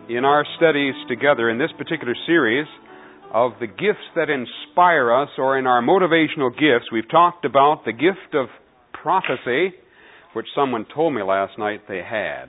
in our studies together in this particular series of the gifts that inspire us, or in our motivational gifts, we've talked about the gift of prophecy, which someone told me last night they had.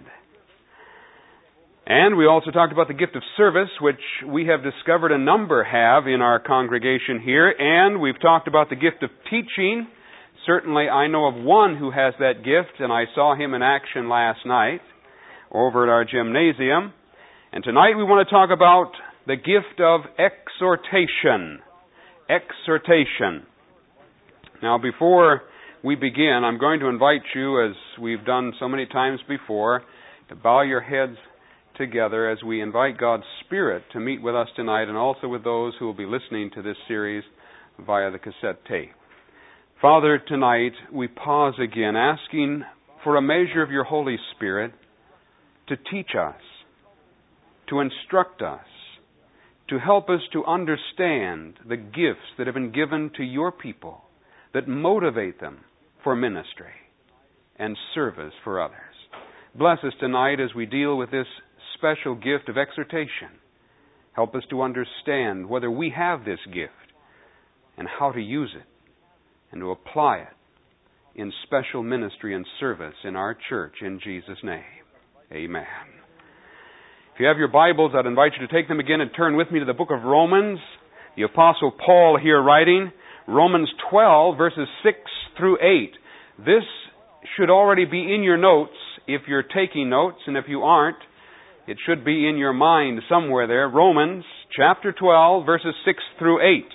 And we also talked about the gift of service, which we have discovered a number have in our congregation here. And we've talked about the gift of teaching. Certainly I know of one who has that gift, and I saw him in action last night over at our gymnasium. And tonight we want to talk about the gift of exhortation. Exhortation. Now, before we begin, I'm going to invite you, as we've done so many times before, to bow your heads together as we invite God's Spirit to meet with us tonight, and also with those who will be listening to this series via the cassette tape. Father, tonight we pause again, asking for a measure of your Holy Spirit to teach us, to instruct us, to help us to understand the gifts that have been given to your people, that motivate them for ministry and service for others. Bless us tonight as we deal with this special gift of exhortation. Help us to understand whether we have this gift and how to use it and to apply it in special ministry and service in our church, in Jesus' name. Amen. If you have your Bibles, I'd invite you to take them again and turn with me to the book of Romans. The Apostle Paul here writing, Romans 12, verses 6 through 8. This should already be in your notes if you're taking notes, and if you aren't, it should be in your mind somewhere there. Romans chapter 12, verses 6 through 8.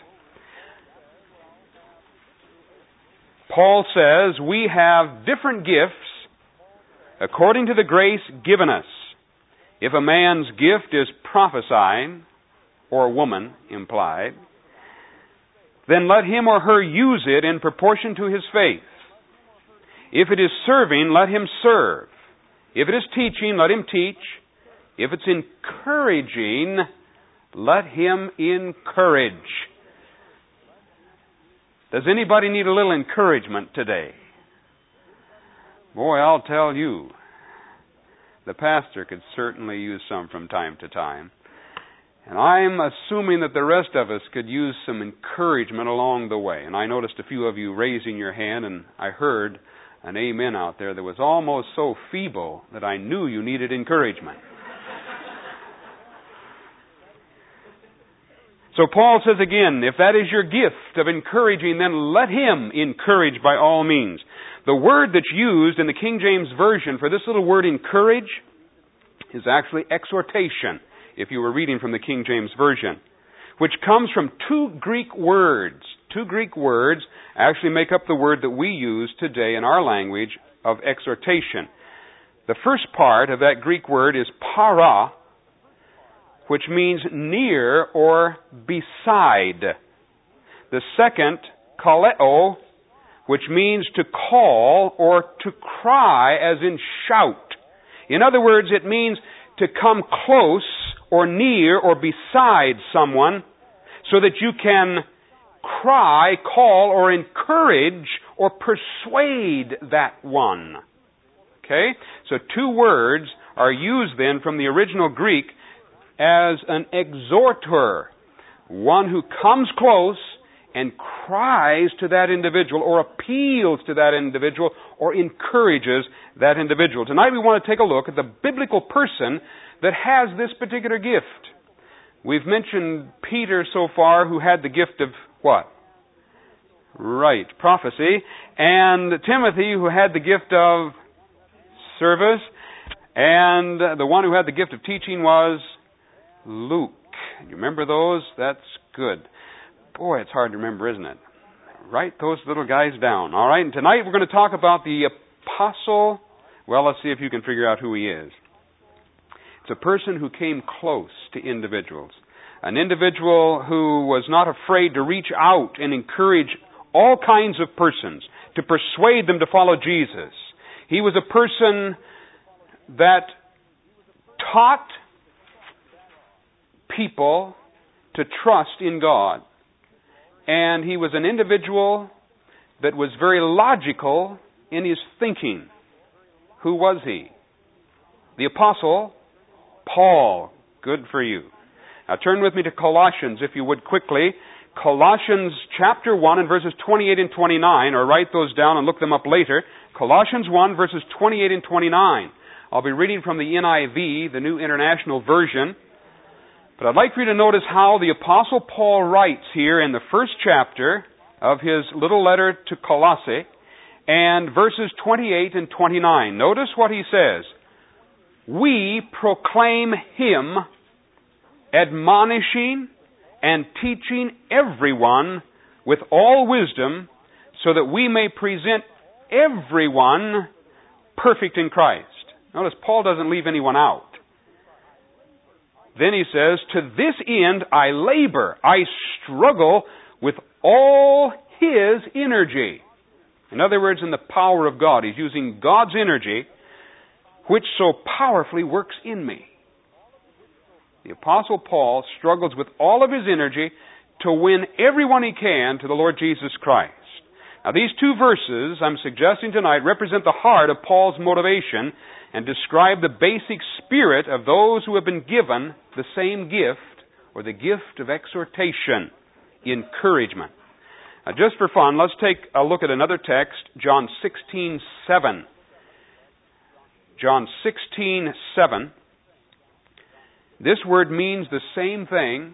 Paul says, we have different gifts according to the grace given us. If a man's gift is prophesying, or a woman implied, then let him or her use it in proportion to his faith. If it is serving, let him serve. If it is teaching, let him teach. If it's encouraging, let him encourage. Does anybody need a little encouragement today? Boy, I'll tell you, the pastor could certainly use some from time to time. And I'm assuming that the rest of us could use some encouragement along the way. And I noticed a few of you raising your hand, and I heard an amen out there that was almost so feeble that I knew you needed encouragement. So Paul says again, if that is your gift of encouraging, then let him encourage by all means. The word that's used in the King James Version for this little word encourage is actually exhortation, if you were reading from the King James Version, which comes from two Greek words. Two Greek words actually make up the word that we use today in our language of exhortation. The first part of that Greek word is para, which means near or beside. The second, kaleo, which means to call or to cry, as in shout. In other words, it means to come close or near or beside someone so that you can cry, call, or encourage or persuade that one. Okay? So two words are used then from the original Greek as an exhorter, one who comes close and cries to that individual or appeals to that individual or encourages that individual. Tonight we want to take a look at the biblical person that has this particular gift. We've mentioned Peter so far, who had the gift of what? Right, prophecy. And Timothy, who had the gift of service. And the one who had the gift of teaching was Luke. You remember those? That's good. Boy, it's hard to remember, isn't it? Write those little guys down. All right, and tonight we're going to talk about the apostle. Well, let's see if you can figure out who he is. It's a person who came close to individuals. An individual who was not afraid to reach out and encourage all kinds of persons, to persuade them to follow Jesus. He was a person that taught people to trust in God. And he was an individual that was very logical in his thinking. Who was he? The Apostle Paul. Good for you. Now turn with me to Colossians, if you would, quickly. Colossians chapter 1 and verses 28 and 29, or write those down and look them up later. Colossians 1, verses 28 and 29. I'll be reading from the NIV, the New International Version. But I'd like for you to notice how the Apostle Paul writes here in the first chapter of his little letter to Colossae, and verses 28 and 29. Notice what he says. We proclaim Him, admonishing and teaching everyone with all wisdom, so that we may present everyone perfect in Christ. Notice Paul doesn't leave anyone out. Then he says, to this end I labor, I struggle with all His energy. In other words, in the power of God. He's using God's energy, which so powerfully works in me. The Apostle Paul struggles with all of his energy to win everyone he can to the Lord Jesus Christ. Now, these two verses I'm suggesting tonight represent the heart of Paul's motivation and describe the basic spirit of those who have been given the same gift, or the gift of exhortation, encouragement. Now, just for fun, let's take a look at another text, John 16:7. John 16:7. This word means the same thing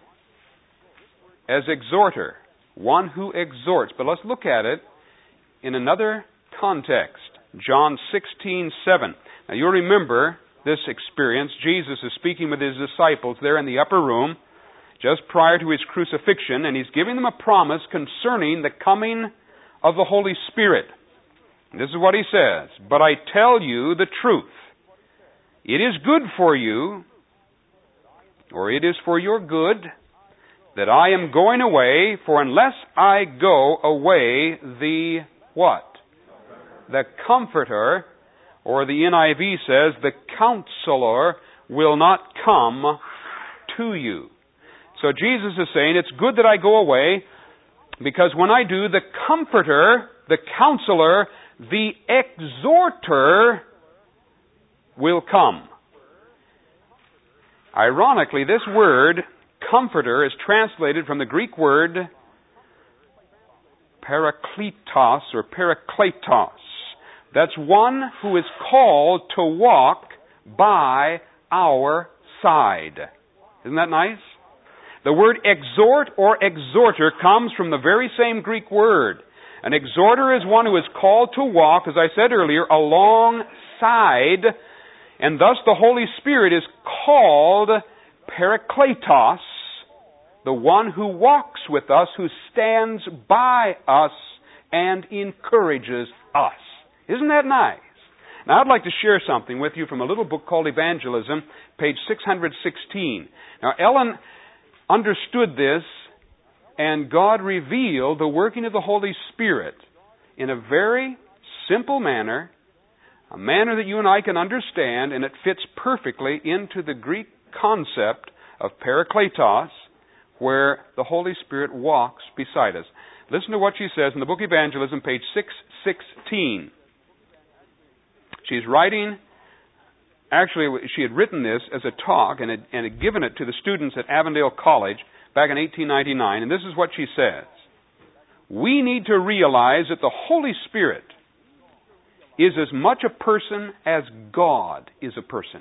as exhorter, one who exhorts. But let's look at it in another context. John 16:7. Now you'll remember this experience. Jesus is speaking with His disciples there in the upper room just prior to His crucifixion, and He's giving them a promise concerning the coming of the Holy Spirit. And this is what He says, but I tell you the truth. It is good for you, or it is for your good, that I am going away, for unless I go away, the what? The Comforter, or the NIV says, the Counselor, will not come to you. So Jesus is saying, it's good that I go away, because when I do, the Comforter, the Counselor, the Exhorter will come. Ironically, this word, Comforter, is translated from the Greek word Parakletos or Parakletos. That's one who is called to walk by our side. Isn't that nice? The word exhort or exhorter comes from the very same Greek word. An exhorter is one who is called to walk, as I said earlier, alongside, and thus the Holy Spirit is called Parakletos, the one who walks with us, who stands by us and encourages us. Isn't that nice? Now, I'd like to share something with you from a little book called Evangelism, page 616. Now, Ellen understood this, and God revealed the working of the Holy Spirit in a very simple manner, a manner that you and I can understand, and it fits perfectly into the Greek concept of Parakletos, where the Holy Spirit walks beside us. Listen to what she says in the book Evangelism, page 616. She's writing, actually she had written this as a talk and had given it to the students at Avondale College back in 1899, and this is what she says. We need to realize that the Holy Spirit is as much a person as God is a person.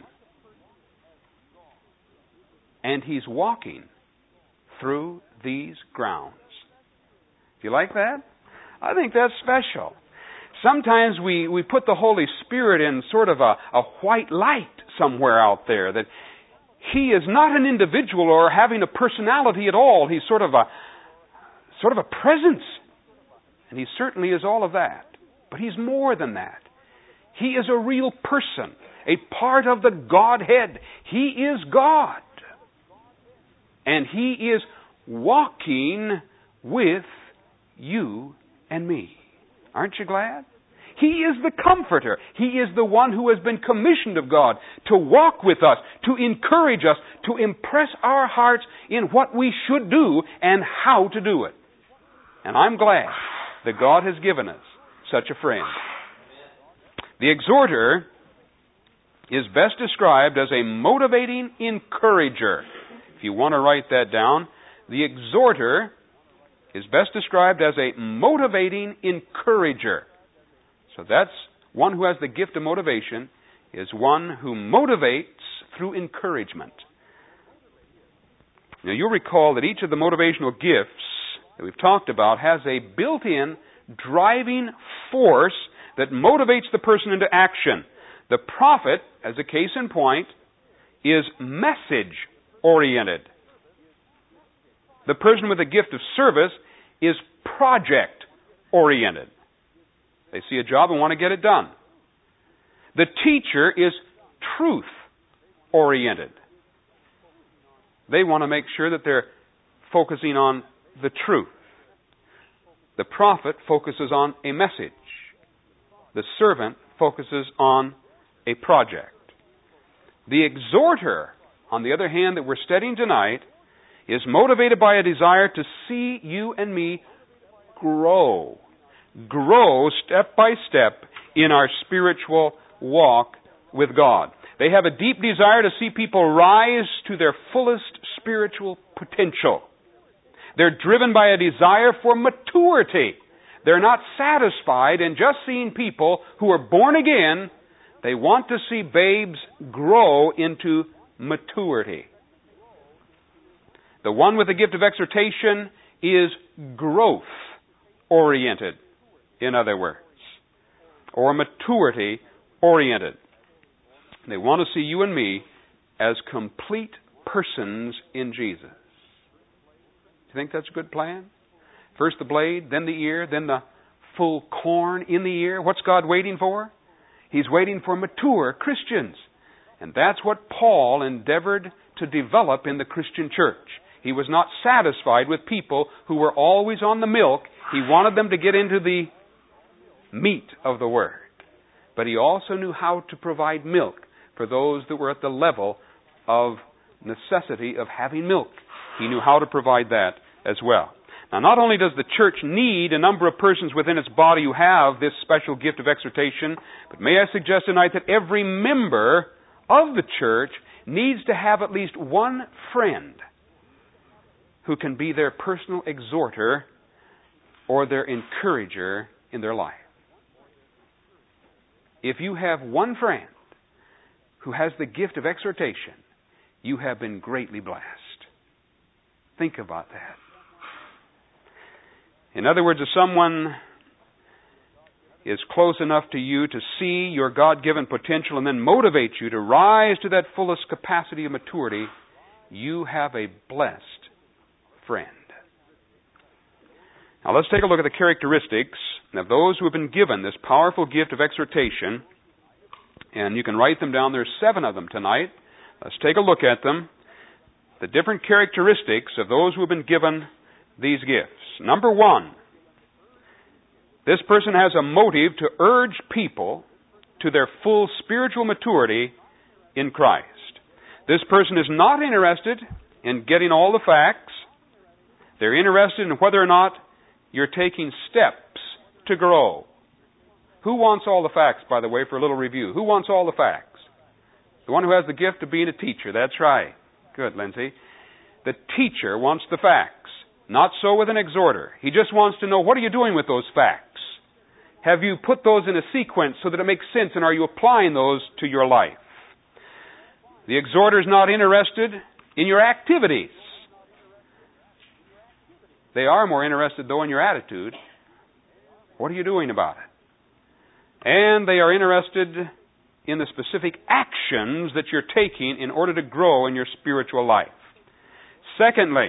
And He's walking through these grounds. Do you like that? I think that's special. Sometimes we put the Holy Spirit in sort of a white light somewhere out there, that He is not an individual or having a personality at all. He's sort of a presence. And He certainly is all of that. But He's more than that. He is a real person, a part of the Godhead. He is God. And He is walking with you and me. Aren't you glad? He is the Comforter. He is the one who has been commissioned of God to walk with us, to encourage us, to impress our hearts in what we should do and how to do it. And I'm glad that God has given us such a friend. The exhorter is best described as a motivating encourager. If you want to write that down, the exhorter is best described as a motivating encourager. So that's one who has the gift of motivation, is one who motivates through encouragement. Now you'll recall that each of the motivational gifts that we've talked about has a built-in driving force that motivates the person into action. The prophet, as a case in point, is message-oriented. The person with the gift of service is project-oriented. They see a job and want to get it done. The teacher is truth-oriented. They want to make sure that they're focusing on the truth. The prophet focuses on a message. The servant focuses on a project. The exhorter, on the other hand, that we're studying tonight, is motivated by a desire to see you and me grow. Grow step by step in our spiritual walk with God. They have a deep desire to see people rise to their fullest spiritual potential. They're driven by a desire for maturity. They're not satisfied in just seeing people who are born again. They want to see babes grow into maturity. The one with the gift of exhortation is growth-oriented, in other words, or maturity-oriented. They want to see you and me as complete persons in Jesus. Do you think that's a good plan? First the blade, then the ear, then the full corn in the ear. What's God waiting for? He's waiting for mature Christians. And that's what Paul endeavored to develop in the Christian church. He was not satisfied with people who were always on the milk. He wanted them to get into the meat of the Word. But he also knew how to provide milk for those that were at the level of necessity of having milk. He knew how to provide that as well. Now, not only does the church need a number of persons within its body who have this special gift of exhortation, but may I suggest tonight that every member of the church needs to have at least one friend who can be their personal exhorter or their encourager in their life. If you have one friend who has the gift of exhortation, you have been greatly blessed. Think about that. In other words, if someone is close enough to you to see your God-given potential and then motivate you to rise to that fullest capacity of maturity, you have a blessed friend. Now let's take a look at the characteristics of those who have been given this powerful gift of exhortation. And you can write them down. There's 7 of them tonight. Let's take a look at them. The different characteristics of those who have been given these gifts. Number 1, this person has a motive to urge people to their full spiritual maturity in Christ. This person is not interested in getting all the facts. They're interested in whether or not you're taking steps to grow. Who wants all the facts, by the way, for a little review? Who wants all the facts? The one who has the gift of being a teacher. That's right. Good, Lindsay. The teacher wants the facts. Not so with an exhorter. He just wants to know, what are you doing with those facts? Have you put those in a sequence so that it makes sense, and are you applying those to your life? The exhorter is not interested in your activities. They are more interested, though, in your attitude. What are you doing about it? And they are interested in the specific actions that you're taking in order to grow in your spiritual life. Secondly,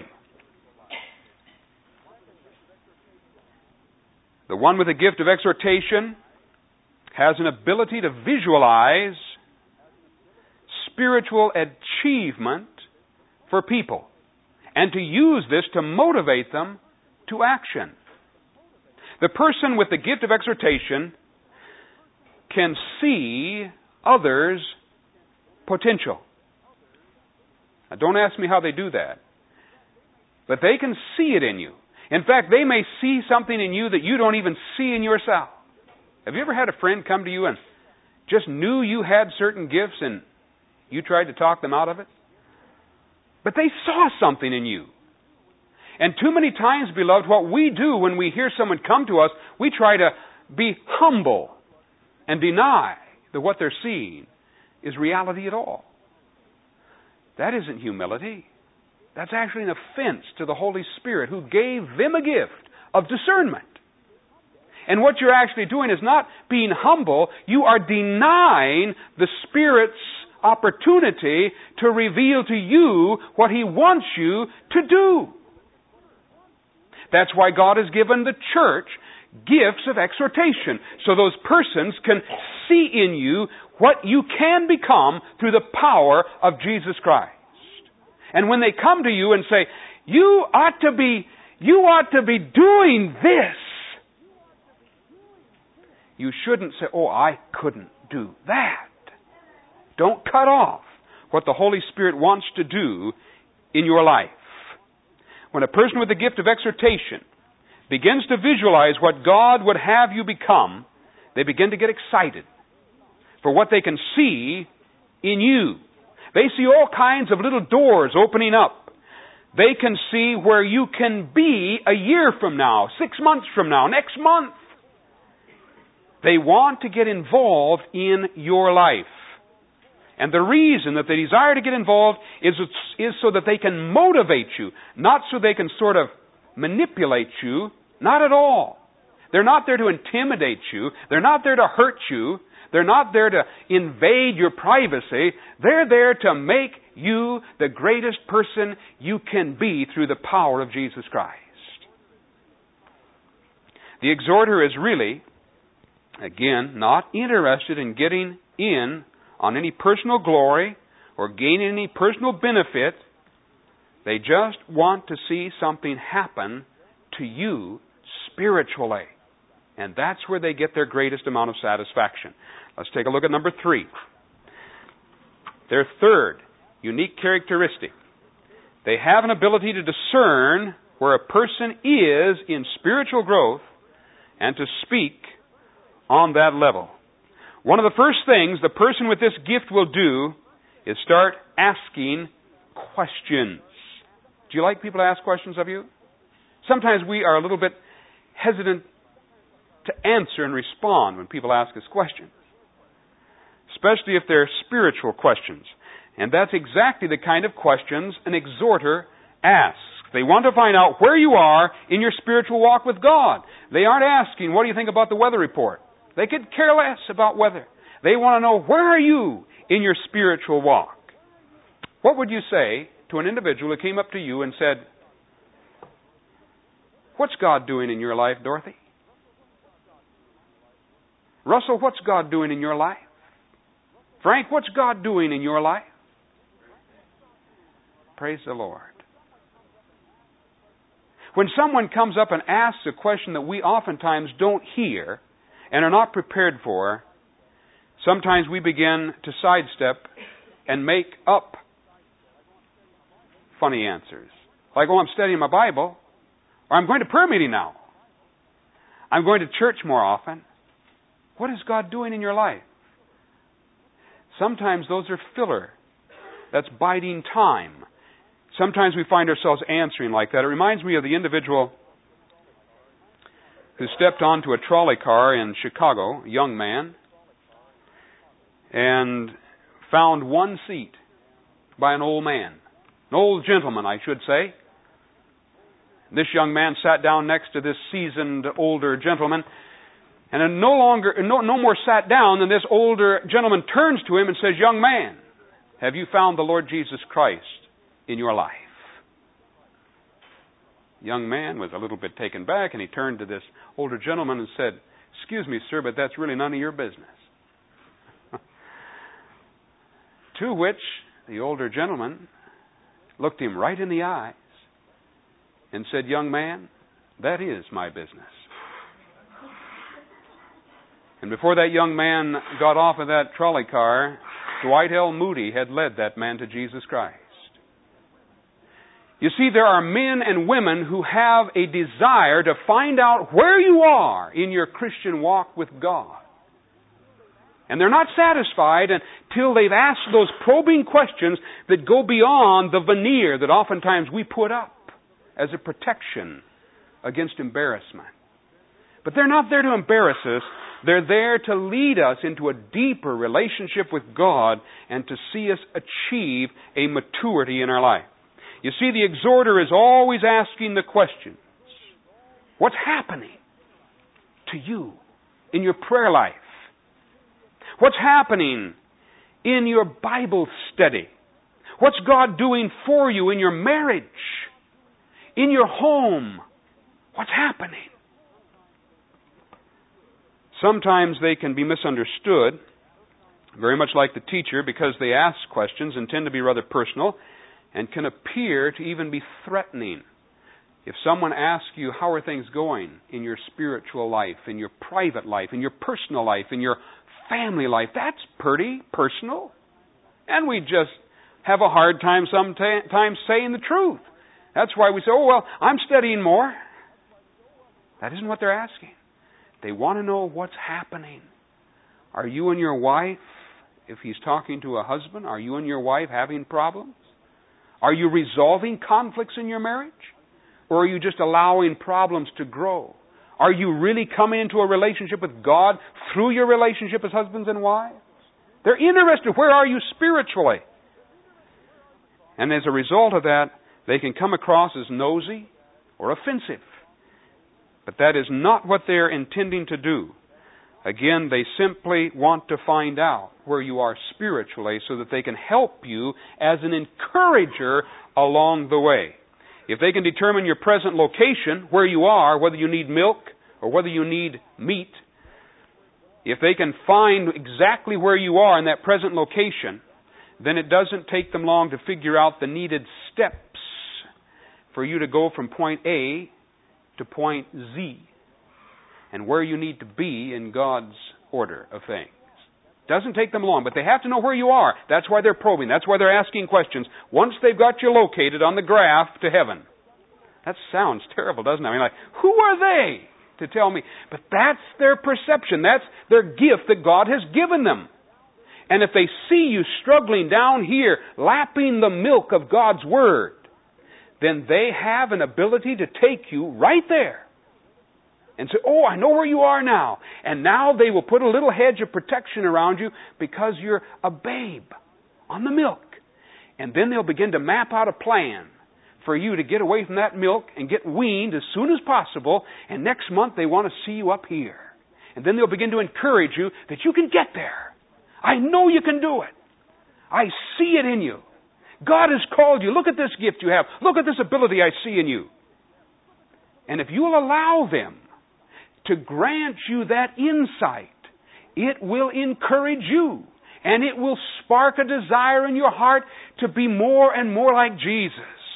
the one with the gift of exhortation has an ability to visualize spiritual achievement for people and to use this to motivate them to action. The person with the gift of exhortation can see others' potential. Now, don't ask me how they do that, but they can see it in you. In fact, they may see something in you that you don't even see in yourself. Have you ever had a friend come to you and just knew you had certain gifts and you tried to talk them out of it? But they saw something in you. And too many times, beloved, what we do when we hear someone come to us, we try to be humble and deny that what they're seeing is reality at all. That isn't humility. That's actually an offense to the Holy Spirit who gave them a gift of discernment. And what you're actually doing is not being humble. You are denying the Spirit's opportunity to reveal to you what He wants you to do. That's why God has given the church gifts of exhortation, so those persons can see in you what you can become through the power of Jesus Christ. And when they come to you and say, you ought to be doing this, you shouldn't say, oh, I couldn't do that. Don't cut off what the Holy Spirit wants to do in your life. When a person with the gift of exhortation begins to visualize what God would have you become, they begin to get excited for what they can see in you. They see all kinds of little doors opening up. They can see where you can be a year from now, 6 months from now, next month. They want to get involved in your life. And the reason that they desire to get involved is so that they can motivate you, not so they can sort of manipulate you. Not at all. They're not there to intimidate you. They're not there to hurt you. They're not there to invade your privacy. They're there to make you the greatest person you can be through the power of Jesus Christ. The exhorter is really, again, not interested in getting in on any personal glory or gaining any personal benefit. They just want to see something happen to you spiritually. And that's where they get their greatest amount of satisfaction. Let's take a look at number 3. Their third unique characteristic. They have an ability to discern where a person is in spiritual growth and to speak on that level. One of the first things the person with this gift will do is start asking questions. Do you like people to ask questions of you? Sometimes we are a little bit hesitant to answer and respond when people ask us questions, especially if they're spiritual questions. And that's exactly the kind of questions an exhorter asks. They want to find out where you are in your spiritual walk with God. They aren't asking, what do you think about the weather report? They could care less about weather. They want to know, where are you in your spiritual walk? What would you say to an individual who came up to you and said, what's God doing in your life, Dorothy? Russell, what's God doing in your life? Frank, what's God doing in your life? Praise the Lord. When someone comes up and asks a question that we oftentimes don't hear and are not prepared for, sometimes we begin to sidestep and make up funny answers. Like, oh, I'm studying my Bible, or I'm going to prayer meeting now. I'm going to church more often. What is God doing in your life? Sometimes those are filler. That's biding time. Sometimes we find ourselves answering like that. It reminds me of the individual who stepped onto a trolley car in Chicago, a young man, and found one seat by an old man. An old gentleman, I should say. This young man sat down next to this seasoned older gentleman, and no more sat down than this older gentleman turns to him and says, young man, have you found the Lord Jesus Christ in your life? The young man was a little bit taken back, and he turned to this older gentleman and said, excuse me, sir, but that's really none of your business. To which the older gentleman looked him right in the eyes and said, young man, that is my business. And before that young man got off of that trolley car, Dwight L. Moody had led that man to Jesus Christ. You see, there are men and women who have a desire to find out where you are in your Christian walk with God. And they're not satisfied until they've asked those probing questions that go beyond the veneer that oftentimes we put up as a protection against embarrassment. But they're not there to embarrass us. They're there to lead us into a deeper relationship with God and to see us achieve a maturity in our life. You see, the exhorter is always asking the questions. What's happening to you in your prayer life? What's happening in your Bible study? What's God doing for you in your marriage? In your home? What's happening? Sometimes they can be misunderstood, very much like the teacher, because they ask questions and tend to be rather personal and can appear to even be threatening. If someone asks you, how are things going in your spiritual life, in your private life, in your personal life, in your family life, that's pretty personal. And we just have a hard time sometimes saying the truth. That's why we say, oh, well, I'm studying more. That isn't what they're asking. They want to know what's happening. Are you and your wife, if he's talking to a husband, are you and your wife having problems? Are you resolving conflicts in your marriage? Or are you just allowing problems to grow? Are you really coming into a relationship with God through your relationship as husbands and wives? They're interested. Where are you spiritually? And as a result of that, they can come across as nosy or offensive. But that is not what they're intending to do. Again, they simply want to find out where you are spiritually so that they can help you as an encourager along the way. If they can determine your present location, where you are, whether you need milk or whether you need meat, if they can find exactly where you are in that present location, then it doesn't take them long to figure out the needed steps for you to go from point A to point Z and where you need to be in God's order of things. Doesn't take them long, but they have to know where you are. That's why they're probing. That's why they're asking questions. Once they've got you located on the graph to heaven. That sounds terrible, doesn't it? I mean, like, who are they to tell me? But that's their perception. That's their gift that God has given them. And if they see you struggling down here, lapping the milk of God's Word, then they have an ability to take you right there and say, oh, I know where you are now. And now they will put a little hedge of protection around you because you're a babe on the milk. And then they'll begin to map out a plan for you to get away from that milk and get weaned as soon as possible. And next month they want to see you up here. And then they'll begin to encourage you that you can get there. I know you can do it. I see it in you. God has called you. Look at this gift you have. Look at this ability I see in you. And if you'll allow them to grant you that insight, it will encourage you. And it will spark a desire in your heart to be more and more like Jesus.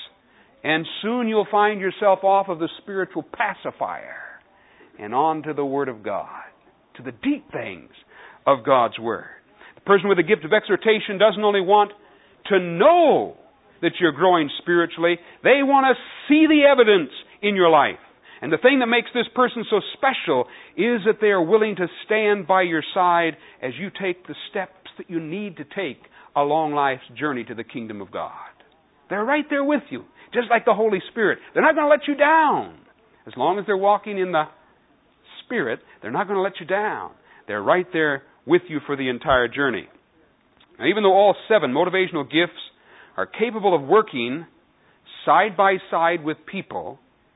And soon you'll find yourself off of the spiritual pacifier and on to the Word of God, to the deep things of God's Word. The person with the gift of exhortation doesn't only want to know that you're growing spiritually, they want to see the evidence in your life. And the thing that makes this person so special is that they are willing to stand by your side as you take the steps that you need to take along life's journey to the kingdom of God. They're right there with you, just like the Holy Spirit. They're not going to let you down. As long as they're walking in the Spirit, they're not going to let you down. They're right there with you for the entire journey. Now, even though all 7 motivational gifts are capable of working side by side with people,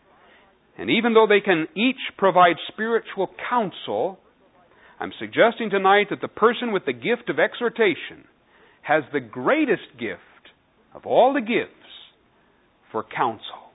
and even though they can each provide spiritual counsel, I'm suggesting tonight that the person with the gift of exhortation has the greatest gift of all the gifts for counsel.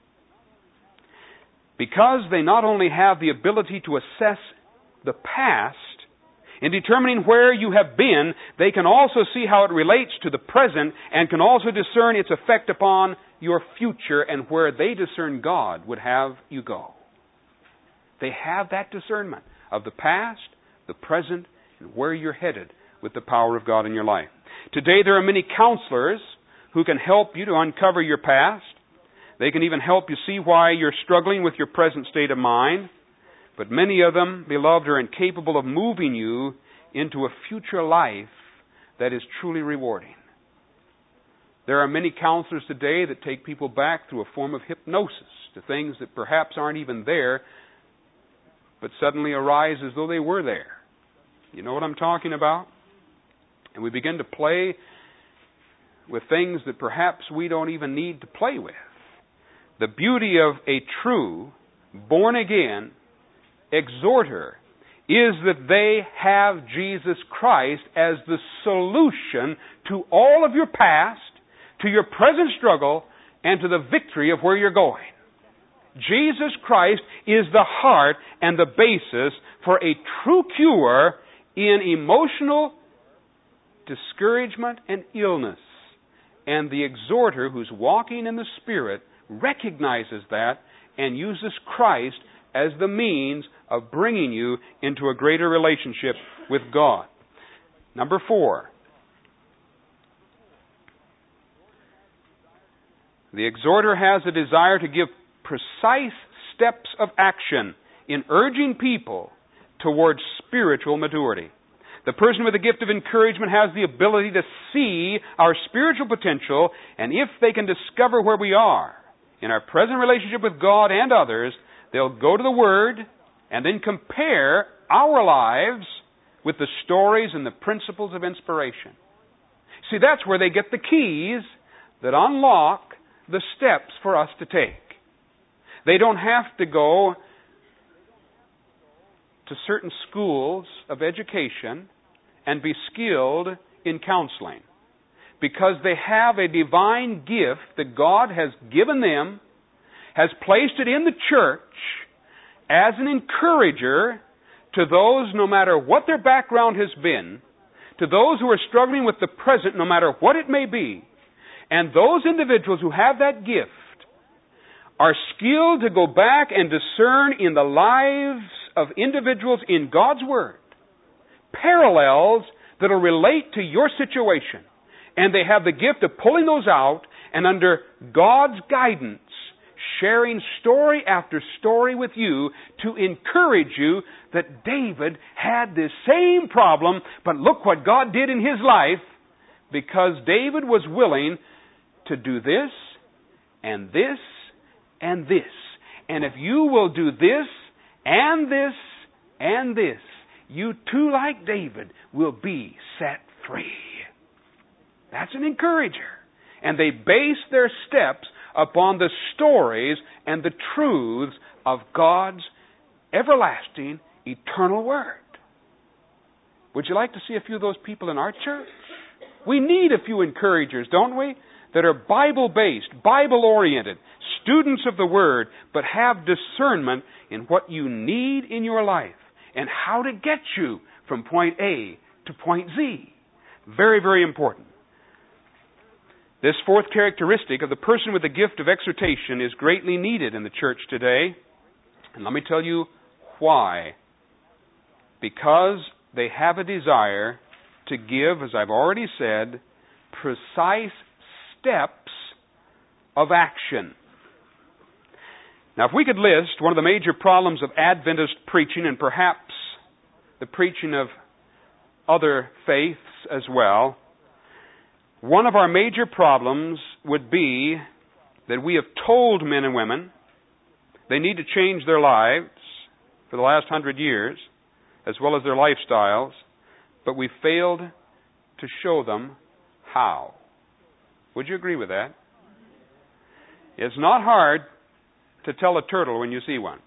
Because they not only have the ability to assess the past, in determining where you have been, they can also see how it relates to the present and can also discern its effect upon your future and where they discern God would have you go. They have that discernment of the past, the present, and where you're headed with the power of God in your life. Today there are many counselors who can help you to uncover your past. They can even help you see why you're struggling with your present state of mind. But many of them, beloved, are incapable of moving you into a future life that is truly rewarding. There are many counselors today that take people back through a form of hypnosis to things that perhaps aren't even there, but suddenly arise as though they were there. You know what I'm talking about? And we begin to play with things that perhaps we don't even need to play with. The beauty of a true, born-again exhorter is that they have Jesus Christ as the solution to all of your past, to your present struggle, and to the victory of where you're going. Jesus Christ is the heart and the basis for a true cure in emotional discouragement and illness. And the exhorter who's walking in the Spirit recognizes that and uses Christ as the means of bringing you into a greater relationship with God. Number 4. The exhorter has a desire to give precise steps of action in urging people towards spiritual maturity. The person with the gift of encouragement has the ability to see our spiritual potential, and if they can discover where we are in our present relationship with God and others, they'll go to the Word and then compare our lives with the stories and the principles of inspiration. See, that's where they get the keys that unlock the steps for us to take. They don't have to go to certain schools of education and be skilled in counseling, because they have a divine gift that God has given them, has placed it in the church as an encourager to those, no matter what their background has been, to those who are struggling with the present, no matter what it may be. And those individuals who have that gift are skilled to go back and discern in the lives of individuals in God's Word parallels that will relate to your situation. And they have the gift of pulling those out and under God's guidance, sharing story after story with you to encourage you that David had this same problem, but look what God did in his life, because David was willing to do this and this and this. And if you will do this and this and this, you too, like David, will be set free. That's an encourager. And they base their steps upon the stories and the truths of God's everlasting, eternal Word. Would you like to see a few of those people in our church? We need a few encouragers, don't we? That are Bible-based, Bible-oriented, students of the Word, but have discernment in what you need in your life and how to get you from point A to point Z. Very, very important. This fourth characteristic of the person with the gift of exhortation is greatly needed in the church today. And let me tell you why. Because they have a desire to give, as I've already said, precise steps of action. Now, if we could list one of the major problems of Adventist preaching, and perhaps the preaching of other faiths as well, one of our major problems would be that we have told men and women they need to change their lives for the last 100 years, as well as their lifestyles, but we failed to show them how. Would you agree with that? It's not hard to tell a turtle when you see one.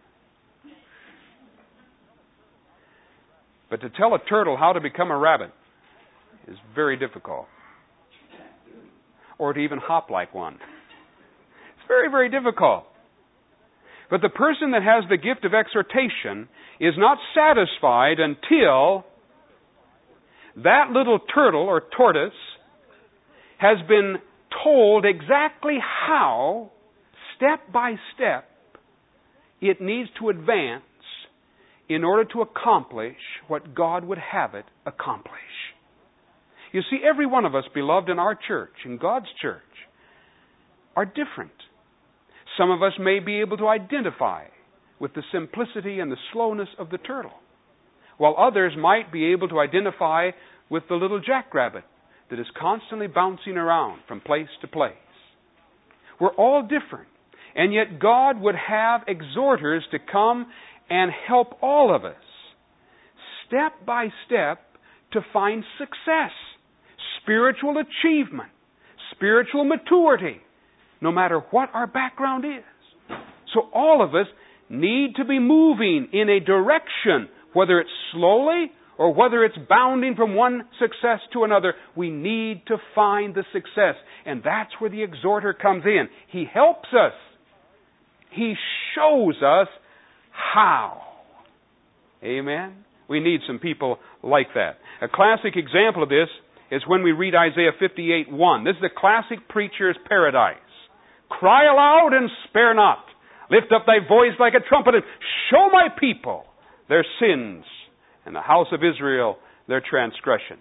But to tell a turtle how to become a rabbit is very difficult. Or to even hop like one. It's very, very difficult. But the person that has the gift of exhortation is not satisfied until that little turtle or tortoise has been told exactly how, step by step, it needs to advance in order to accomplish what God would have it accomplish. You see, every one of us, beloved, in our church, in God's church, are different. Some of us may be able to identify with the simplicity and the slowness of the turtle. while others might be able to identify with the little jackrabbit that is constantly bouncing around from place to place. We're all different, and yet God would have exhorters to come and help all of us, step by step, to find success, spiritual achievement, spiritual maturity, no matter what our background is. So all of us need to be moving in a direction, whether it's slowly or whether it's bounding from one success to another. We need to find the success. And that's where the exhorter comes in. He helps us. He shows us how. Amen? We need some people like that. A classic example of this is when we read Isaiah 58:1. This is the classic preacher's paradise. Cry aloud and spare not. Lift up thy voice like a trumpet and show my people their sins and the house of Israel their transgressions.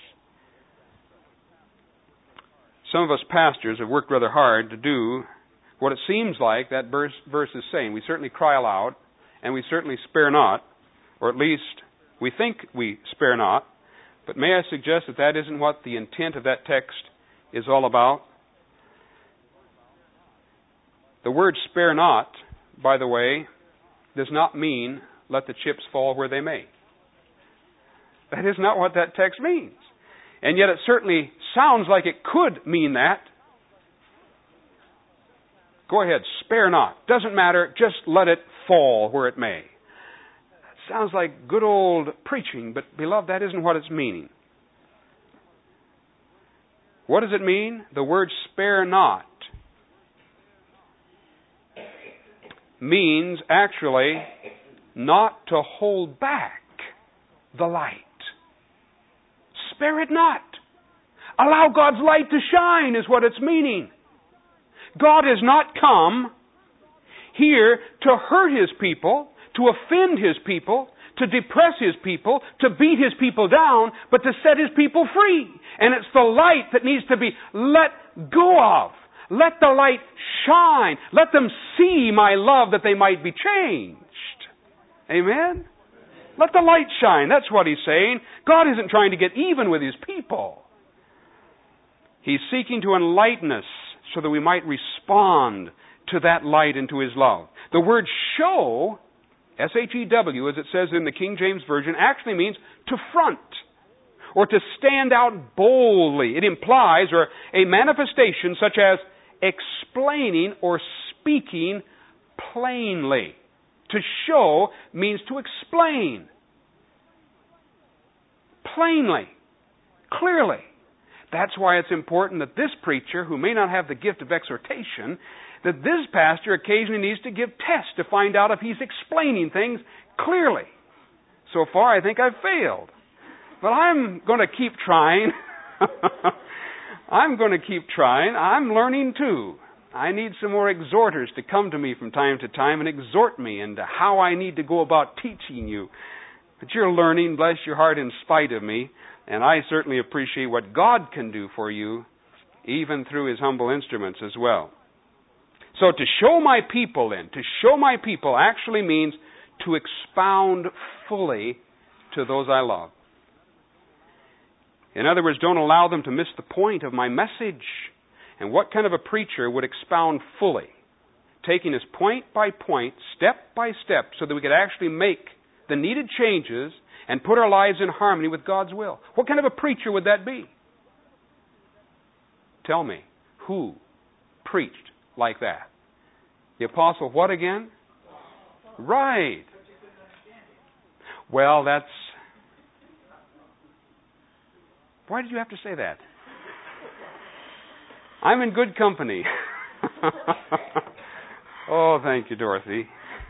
Some of us pastors have worked rather hard to do what it seems like that verse is saying. We certainly cry aloud and we certainly spare not, or at least we think we spare not. But may I suggest that that isn't what the intent of that text is all about? The word spare not, by the way, does not mean let the chips fall where they may. That is not what that text means. And yet it certainly sounds like it could mean that. Go ahead, spare not. Doesn't matter, just let it fall where it may. Sounds like good old preaching, but beloved, that isn't what it's meaning. What does it mean? The word spare not means actually not to hold back the light. Spare it not. Allow God's light to shine is what it's meaning. God has not come here to hurt His people, to offend His people, to depress His people, to beat His people down, but to set His people free. And it's the light that needs to be let go of. Let the light shine. Let them see my love that they might be changed. Amen? Let the light shine. That's what He's saying. God isn't trying to get even with His people. He's seeking to enlighten us so that we might respond to that light and to His love. The word show, S-H-E-W, as it says in the King James Version, actually means to front or to stand out boldly. It implies or a manifestation such as explaining or speaking plainly. To show means to explain plainly, clearly. That's why it's important that this preacher, who may not have the gift of exhortation, that this pastor occasionally needs to give tests to find out if he's explaining things clearly. So far, I think I've failed. But I'm going to keep trying. I'm going to keep trying. I'm learning too. I need some more exhorters to come to me from time to time and exhort me into how I need to go about teaching you. But you're learning, bless your heart, in spite of me. And I certainly appreciate what God can do for you, even through His humble instruments as well. So to show my people then, to show my people actually means to expound fully to those I love. In other words, don't allow them to miss the point of my message. And what kind of a preacher would expound fully, taking us point by point, step by step, so that we could actually make the needed changes and put our lives in harmony with God's will? What kind of a preacher would that be? Tell me, who preached like that? The apostle what again? Right. Well, that's... Why did you have to say that? I'm in good company. Oh, thank you, Dorothy.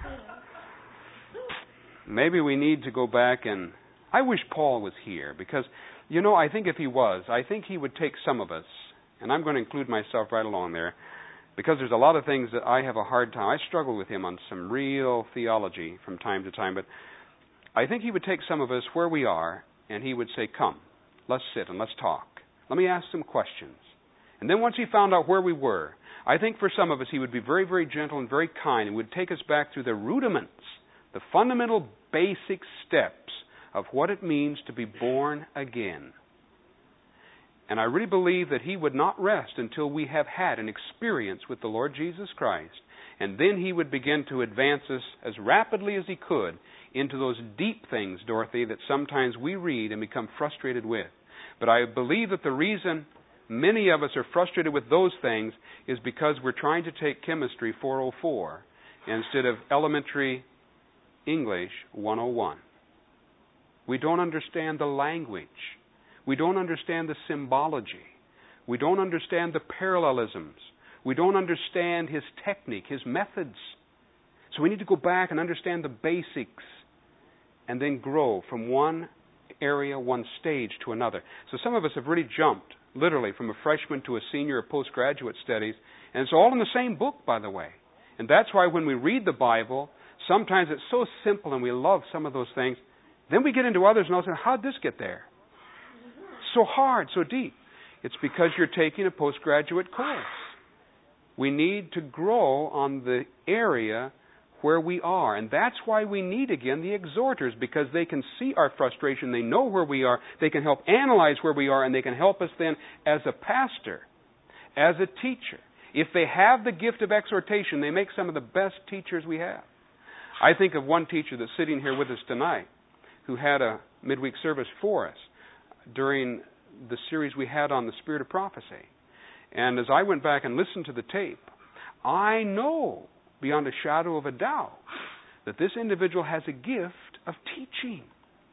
Maybe we need to go back and... I wish Paul was here, because, I think if he was, I think he would take some of us, and I'm going to include myself right along there, because there's a lot of things that I have a hard time. I struggle with him on some real theology from time to time, but I think he would take some of us where we are, and he would say, come, let's sit and let's talk. Let me ask some questions. And then once he found out where we were, I think for some of us he would be very, very gentle and very kind and would take us back through the rudiments, the fundamental basic steps of what it means to be born again. And I really believe that He would not rest until we have had an experience with the Lord Jesus Christ. And then He would begin to advance us as rapidly as He could into those deep things, Dorothy, that sometimes we read and become frustrated with. But I believe that the reason many of us are frustrated with those things is because we're trying to take Chemistry 404 instead of Elementary English 101. We don't understand the language. We don't understand the symbology. We don't understand the parallelisms. We don't understand His technique, His methods. So we need to go back and understand the basics and then grow from one area, one stage to another. So some of us have really jumped, literally, from a freshman to a senior or postgraduate studies. And it's all in the same book, by the way. And that's why when we read the Bible, sometimes it's so simple and we love some of those things. Then we get into others and all say, how'd this get there? So hard, so deep. It's because you're taking a postgraduate course. We need to grow on the area where we are. And that's why we need, again, the exhorters, because they can see our frustration. They know where we are. They can help analyze where we are, and they can help us then as a pastor, as a teacher. If they have the gift of exhortation, they make some of the best teachers we have. I think of one teacher that's sitting here with us tonight who had a midweek service for us during the series we had on the Spirit of Prophecy. And as I went back and listened to the tape, I know beyond a shadow of a doubt that this individual has a gift of teaching.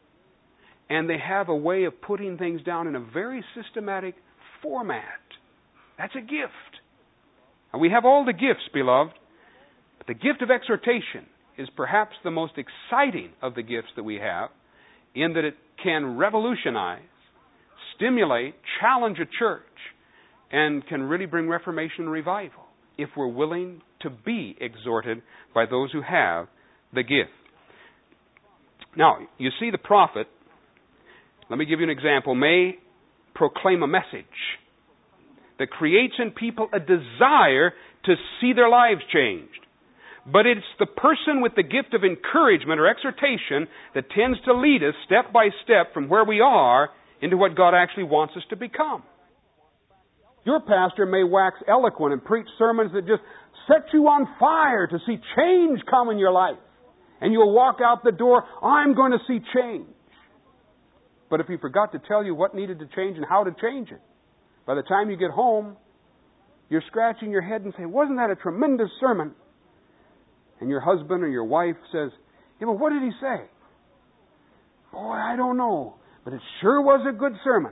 And they have a way of putting things down in a very systematic format. That's a gift. And we have all the gifts, beloved. But the gift of exhortation is perhaps the most exciting of the gifts that we have, in that it can revolutionize, stimulate, challenge a church, and can really bring reformation and revival if we're willing to be exhorted by those who have the gift. Now, you see, the prophet, let me give you an example, may proclaim a message that creates in people a desire to see their lives changed. But it's the person with the gift of encouragement or exhortation that tends to lead us step by step from where we are into what God actually wants us to become. Your pastor may wax eloquent and preach sermons that just set you on fire to see change come in your life. And you'll walk out the door, I'm going to see change. But if he forgot to tell you what needed to change and how to change it, by the time you get home, you're scratching your head and saying, wasn't that a tremendous sermon? And your husband or your wife says, yeah, but what did he say? Boy, I don't know, but it sure was a good sermon.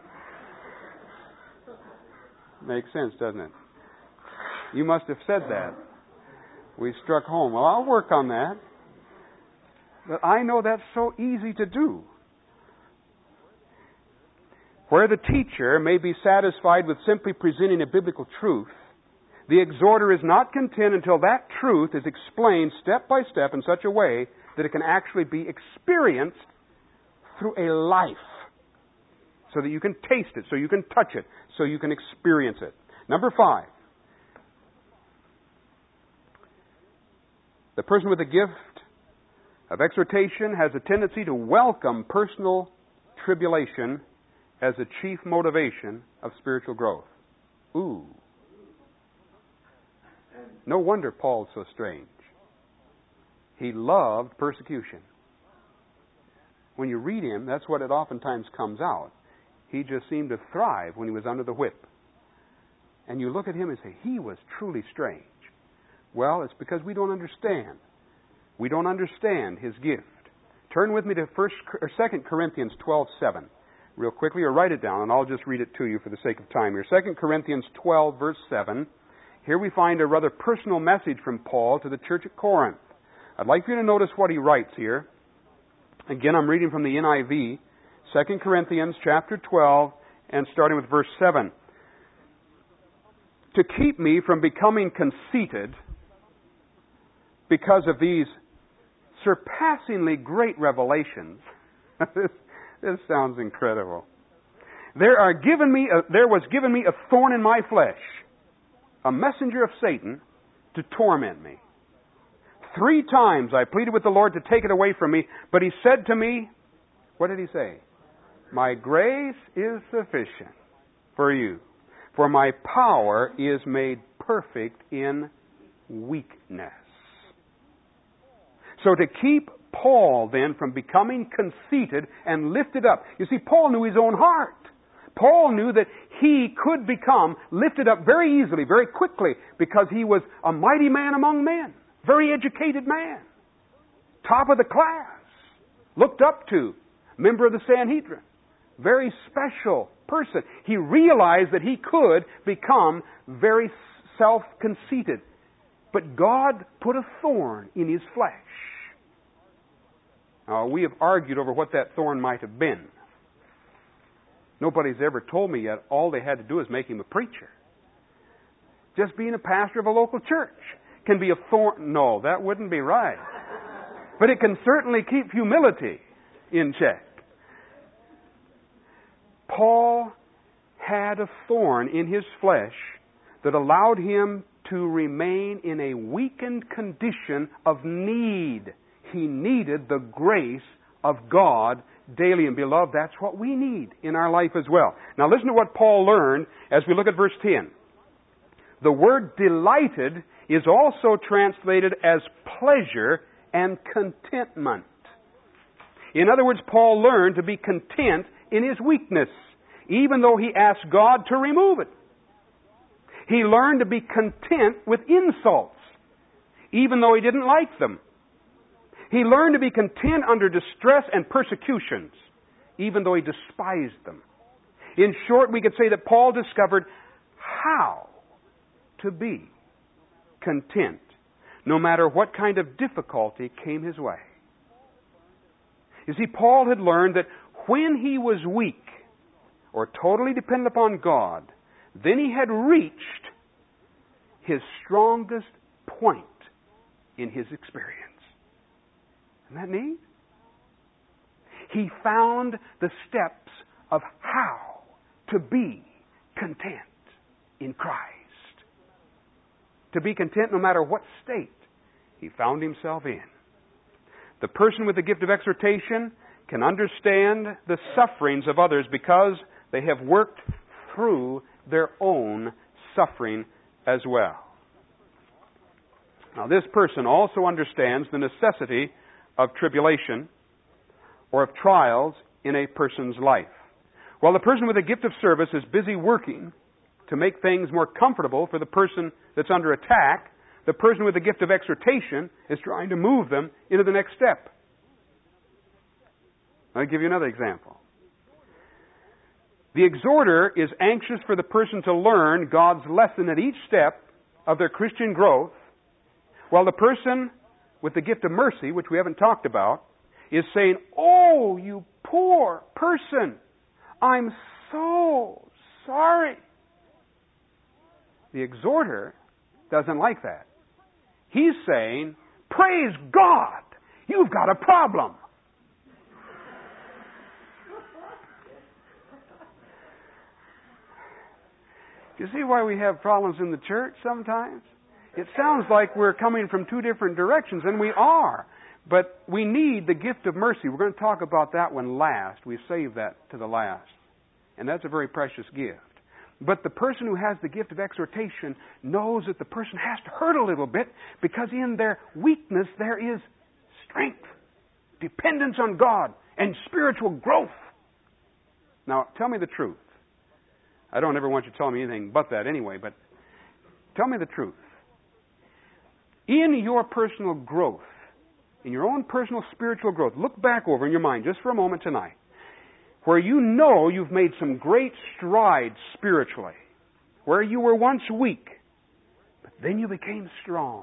Makes sense, doesn't it? You must have said that. We struck home. Well, I'll work on that. But I know that's so easy to do. Where the teacher may be satisfied with simply presenting a biblical truth, the exhorter is not content until that truth is explained step by step in such a way that it can actually be experienced through a life. So that you can taste it, so you can touch it, so you can experience it. Number 5. The person with the gift of exhortation has a tendency to welcome personal tribulation as a chief motivation of spiritual growth. Ooh. No wonder Paul's so strange. He loved persecution. When you read him, that's what it oftentimes comes out. He just seemed to thrive when he was under the whip. And you look at him and say, he was truly strange. Well, it's because we don't understand. We don't understand his gift. Turn with me to 2 Corinthians 12:7. Real quickly, or write it down, and I'll just read it to you for the sake of time here. 2 Corinthians 12, verse 7. Here we find a rather personal message from Paul to the church at Corinth. I'd like for you to notice what he writes here. Again, I'm reading from the NIV. 2 Corinthians chapter 12, and starting with verse 7. To keep me from becoming conceited because of these surpassingly great revelations. This sounds incredible. There was given me a thorn in my flesh, a messenger of Satan to torment me. 3 times I pleaded with the Lord to take it away from me, but he said to me, What did he say? My grace is sufficient for you, for my power is made perfect in weakness. So to keep Paul then from becoming conceited and lifted up. You see, Paul knew his own heart. Paul knew that he could become lifted up very easily, very quickly, because he was a mighty man among men, very educated man, top of the class, looked up to, member of the Sanhedrin, very special person. He realized that he could become very self-conceited. But God put a thorn in his flesh. We have argued over what that thorn might have been. Nobody's ever told me yet. All they had to do is make him a preacher. Just being a pastor of a local church can be a thorn. No, that wouldn't be right. But it can certainly keep humility in check. Paul had a thorn in his flesh that allowed him to remain in a weakened condition of need. He needed the grace of God daily. And beloved, that's what we need in our life as well. Now listen to what Paul learned as we look at verse 10. The word delighted is also translated as pleasure and contentment. In other words, Paul learned to be content in his weakness, even though he asked God to remove it. He learned to be content with insults, even though he didn't like them. He learned to be content under distress and persecutions, even though he despised them. In short, we could say that Paul discovered how to be content, no matter what kind of difficulty came his way. You see, Paul had learned that when he was weak or totally dependent upon God, then he had reached his strongest point in his experience. Isn't that neat? He found the steps of how to be content in Christ. To be content no matter what state he found himself in. The person with the gift of exhortation can understand the sufferings of others because they have worked through their own suffering as well. Now, this person also understands the necessity of tribulation or of trials in a person's life. While the person with a gift of service is busy working to make things more comfortable for the person that's under attack, the person with the gift of exhortation is trying to move them into the next step. I'll give you another example. The exhorter is anxious for the person to learn God's lesson at each step of their Christian growth, while the person with the gift of mercy, which we haven't talked about, is saying, "Oh, you poor person, I'm so sorry." The exhorter doesn't like that. He's saying, "Praise God, you've got a problem." You see why we have problems in the church sometimes? It sounds like we're coming from two different directions, and we are. But we need the gift of mercy. We're going to talk about that one last. We saved that to the last. And that's a very precious gift. But the person who has the gift of exhortation knows that the person has to hurt a little bit because in their weakness there is strength, dependence on God, and spiritual growth. Now, tell me the truth. I don't ever want you to tell me anything but that anyway, but tell me the truth. In your personal growth, in your own personal spiritual growth, look back over in your mind just for a moment tonight, where you know you've made some great strides spiritually, where you were once weak, but then you became strong.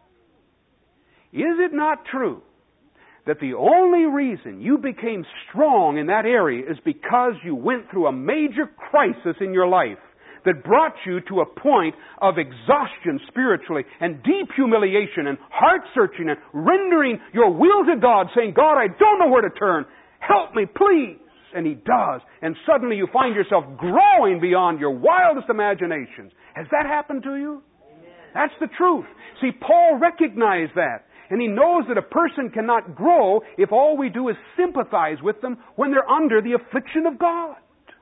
Is it not true that the only reason you became strong in that area is because you went through a major crisis in your life that brought you to a point of exhaustion spiritually and deep humiliation and heart-searching and rendering your will to God, saying, "God, I don't know where to turn. Help me, please." And He does. And suddenly you find yourself growing beyond your wildest imaginations. Has that happened to you? Amen. That's the truth. See, Paul recognized that. And He knows that a person cannot grow if all we do is sympathize with them when they're under the affliction of God.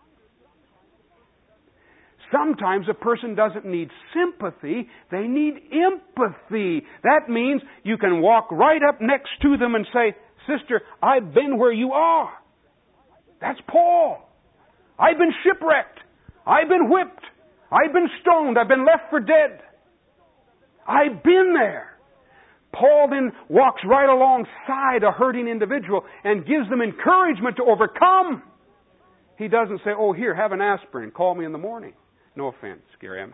Sometimes a person doesn't need sympathy, they need empathy. That means you can walk right up next to them and say, "Sister, I've been where you are." That's Paul. I've been shipwrecked. I've been whipped. I've been stoned. I've been left for dead. I've been there. Paul then walks right alongside a hurting individual and gives them encouragement to overcome. He doesn't say, "Oh, here, have an aspirin. Call me in the morning." No offense, Gary.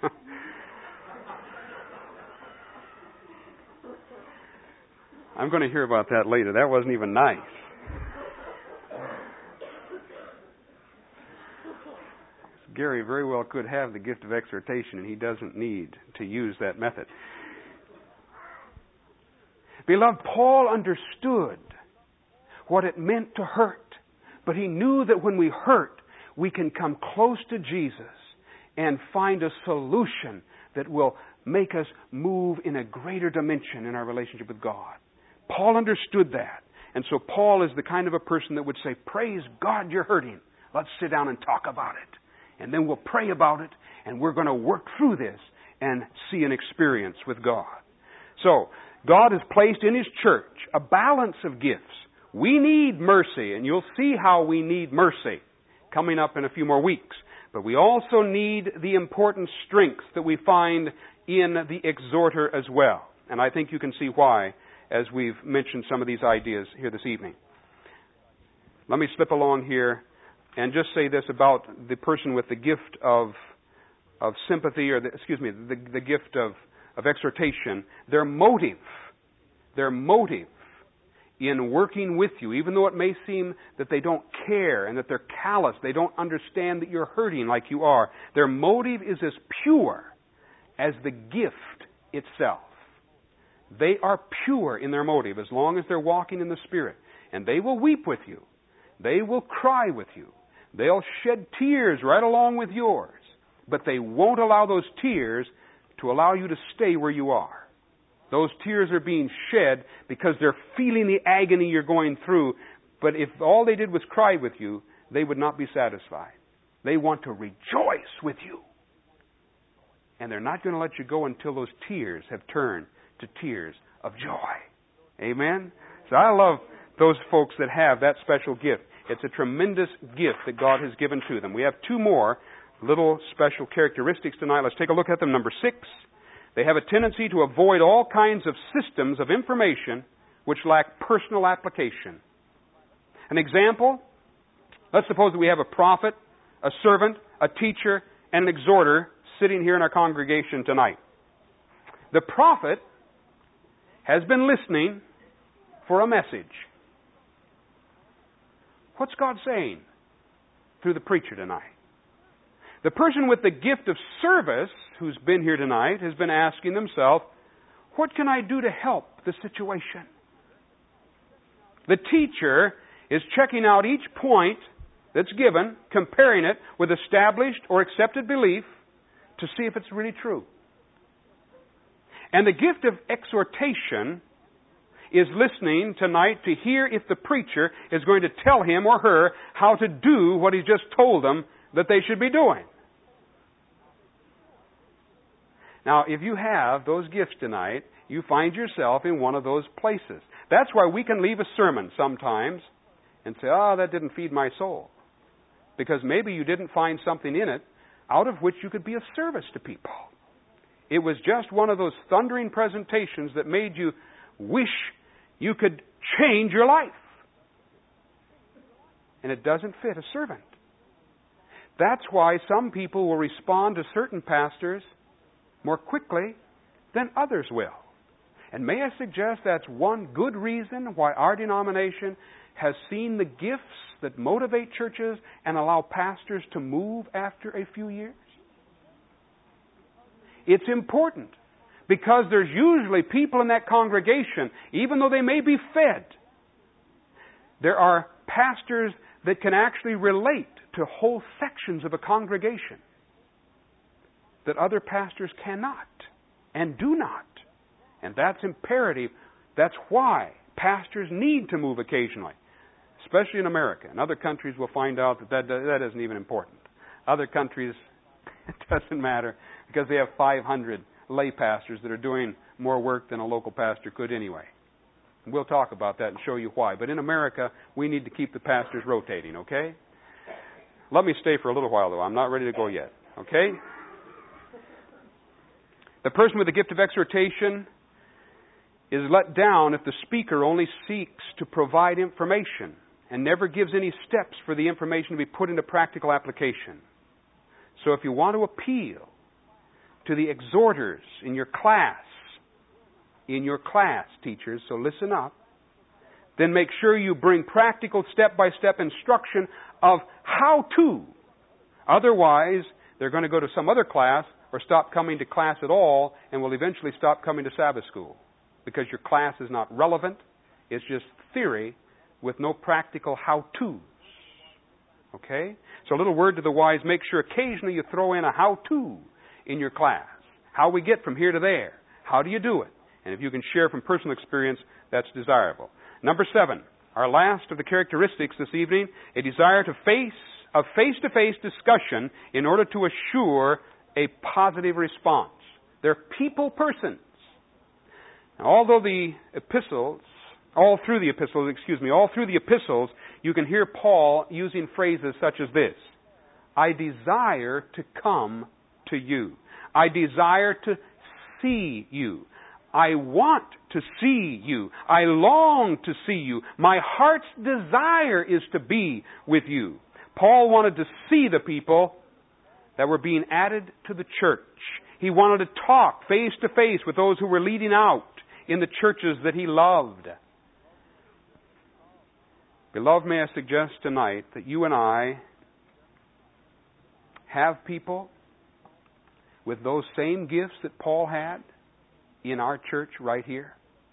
I'm going to hear about that later. That wasn't even nice. Gary very well could have the gift of exhortation, and he doesn't need to use that method. Beloved, Paul understood what it meant to hurt, but he knew that when we hurt, we can come close to Jesus and find a solution that will make us move in a greater dimension in our relationship with God. Paul understood that. And so Paul is the kind of a person that would say, "Praise God you're hurting. Let's sit down and talk about it. And then we'll pray about it, and we're going to work through this and see an experience with God." So, God has placed in His church a balance of gifts. We need mercy, and you'll see how we need mercy coming up in a few more weeks. But we also need the important strength that we find in the exhorter as well. And I think you can see why as we've mentioned some of these ideas here this evening. Let me slip along here and just say this about the person with the gift of sympathy, or the gift of exhortation. Their motive in working with you, even though it may seem that they don't care and that they're callous, they don't understand that you're hurting like you are, their motive is as pure as the gift itself. They are pure in their motive as long as they're walking in the Spirit. And they will weep with you. They will cry with you. They'll shed tears right along with yours. But they won't allow those tears to allow you to stay where you are. Those tears are being shed because they're feeling the agony you're going through. But if all they did was cry with you, they would not be satisfied. They want to rejoice with you. And they're not going to let you go until those tears have turned to tears of joy. Amen? So I love those folks that have that special gift. It's a tremendous gift that God has given to them. We have two more little special characteristics tonight. Let's take a look at them. Number 6. They have a tendency to avoid all kinds of systems of information which lack personal application. An example, let's suppose that we have a prophet, a servant, a teacher, and an exhorter sitting here in our congregation tonight. The prophet has been listening for a message. What's God saying through the preacher tonight? The person with the gift of service who's been here tonight has been asking themselves, what can I do to help the situation? The teacher is checking out each point that's given, comparing it with established or accepted belief to see if it's really true. And the gift of exhortation is listening tonight to hear if the preacher is going to tell him or her how to do what he's just told them that they should be doing. Now, if you have those gifts tonight, you find yourself in one of those places. That's why we can leave a sermon sometimes and say, that didn't feed my soul. Because maybe you didn't find something in it out of which you could be of service to people. It was just one of those thundering presentations that made you wish you could change your life. And it doesn't fit a servant. That's why some people will respond to certain pastors more quickly than others will. And may I suggest that's one good reason why our denomination has seen the gifts that motivate churches and allow pastors to move after a few years? It's important because there's usually people in that congregation, even though they may be fed, there are pastors that can actually relate to whole sections of a congregation that other pastors cannot and do not. And that's imperative That's why pastors need to move occasionally, especially in America. In other countries, we'll find out that isn't even important. Other countries, it doesn't matter because they have 500 lay pastors that are doing more work than a local pastor could anyway. We'll talk about that and show you why. But in America, we need to keep the pastors rotating, okay? Let me stay for a little while, though. I'm not ready to go yet, okay? The person with the gift of exhortation is let down if the speaker only seeks to provide information and never gives any steps for the information to be put into practical application. So if you want to appeal to the exhorters in your class, teachers, so listen up, then make sure you bring practical step-by-step instruction of how to. Otherwise, they're going to go to some other class or stop coming to class at all and will eventually stop coming to Sabbath school because your class is not relevant. It's just theory with no practical how-tos. Okay? So a little word to the wise, make sure occasionally you throw in a how-to in your class. How we get from here to there. How do you do it? And if you can share from personal experience, that's desirable. Number 7, our last of the characteristics this evening, a desire to face-to-face discussion in order to assure a positive response. They're people persons. Now, all through the epistles, you can hear Paul using phrases such as this: I desire to come to you. I desire to see you. I want to see you. I long to see you. My heart's desire is to be with you. Paul wanted to see the people that were being added to the church. He wanted to talk face to face with those who were leading out in the churches that he loved. Beloved, may I suggest tonight that you and I have people with those same gifts that Paul had in our church right here.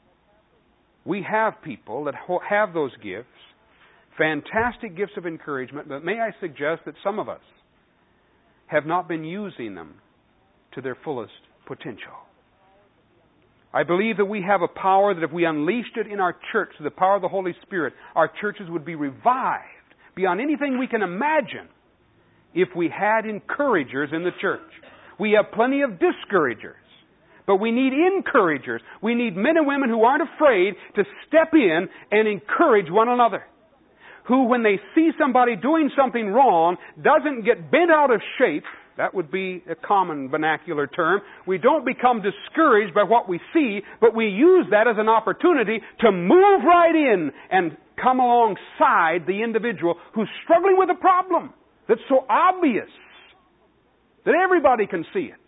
We have people that have those gifts, fantastic gifts of encouragement, but may I suggest that some of us have not been using them to their fullest potential. I believe that we have a power that if we unleashed it in our church, through the power of the Holy Spirit, our churches would be revived beyond anything we can imagine if we had encouragers in the church. We have plenty of discouragers, but we need encouragers. We need men and women who aren't afraid to step in and encourage one another. Who, when they see somebody doing something wrong, doesn't get bent out of shape. That would be a common vernacular term. We don't become discouraged by what we see, but we use that as an opportunity to move right in and come alongside the individual who's struggling with a problem that's so obvious that everybody can see it.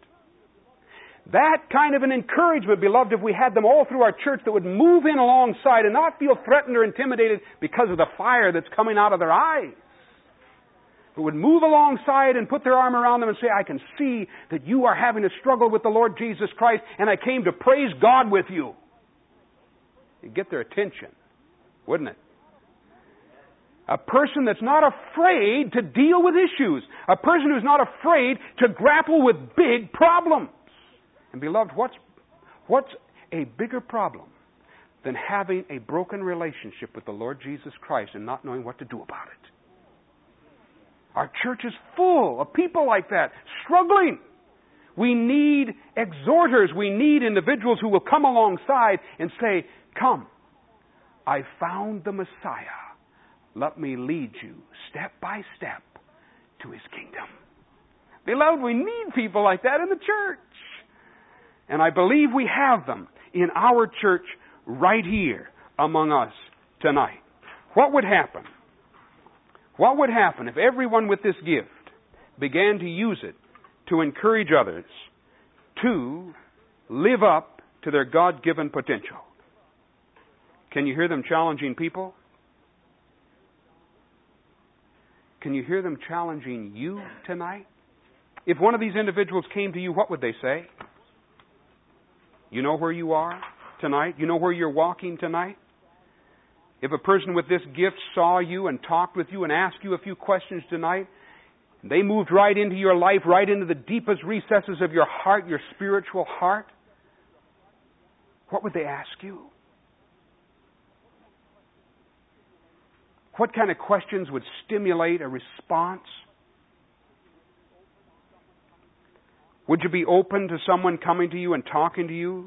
That kind of an encouragement, beloved, if we had them all through our church that would move in alongside and not feel threatened or intimidated because of the fire that's coming out of their eyes, but would move alongside and put their arm around them and say, I can see that you are having a struggle with the Lord Jesus Christ, and I came to praise God with you. It'd get their attention, wouldn't it? A person that's not afraid to deal with issues. A person who's not afraid to grapple with big problems. And beloved, what's a bigger problem than having a broken relationship with the Lord Jesus Christ and not knowing what to do about it? Our church is full of people like that, struggling. We need exhorters. We need individuals who will come alongside and say, come, I found the Messiah. Let me lead you step by step to His kingdom. Beloved, we need people like that in the church. And I believe we have them in our church right here among us tonight. What would happen? What would happen if everyone with this gift began to use it to encourage others to live up to their God-given potential? Can you hear them challenging people? Can you hear them challenging you tonight? If one of these individuals came to you, what would they say? You know where you are tonight? You know where you're walking tonight? If a person with this gift saw you and talked with you and asked you a few questions tonight, and they moved right into your life, right into the deepest recesses of your heart, your spiritual heart, what would they ask you? What kind of questions would stimulate a response? Would you be open to someone coming to you and talking to you?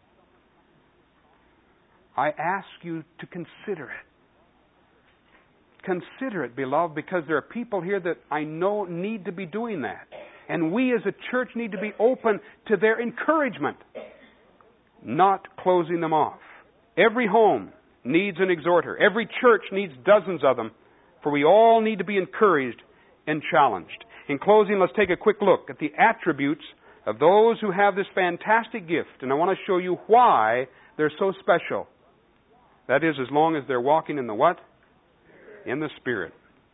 I ask you to consider it. Consider it, beloved, because there are people here that I know need to be doing that. And we as a church need to be open to their encouragement, not closing them off. Every home needs an exhorter. Every church needs dozens of them, for we all need to be encouraged and challenged. In closing, let's take a quick look at the attributes of those who have this fantastic gift. And I want to show you why they're so special. That is, as long as they're walking in the what? In the Spirit.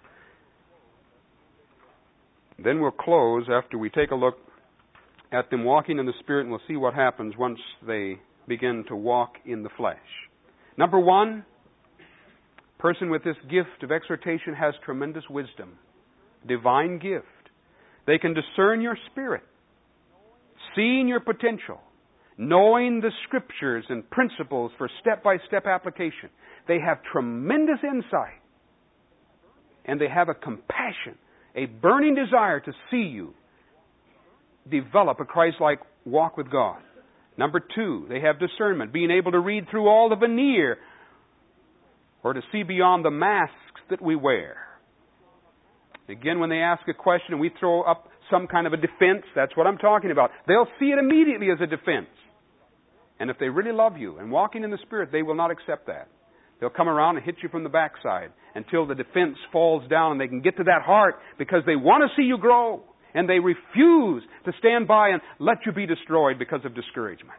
Then we'll close after we take a look at them walking in the Spirit, and we'll see what happens once they begin to walk in the flesh. Number one, person with this gift of exhortation has tremendous wisdom. Divine gift. They can discern your spirit, seeing your potential, knowing the Scriptures and principles for step-by-step application. They have tremendous insight, and they have a compassion, a burning desire to see you develop a Christ-like walk with God. Number two, they have discernment, being able to read through all the veneer or to see beyond the masks that we wear. Again, when they ask a question and we throw up some kind of a defense, that's what I'm talking about. They'll see it immediately as a defense. And if they really love you and walking in the Spirit, they will not accept that. They'll come around and hit you from the backside until the defense falls down and they can get to that heart because they want to see you grow. And they refuse to stand by and let you be destroyed because of discouragement.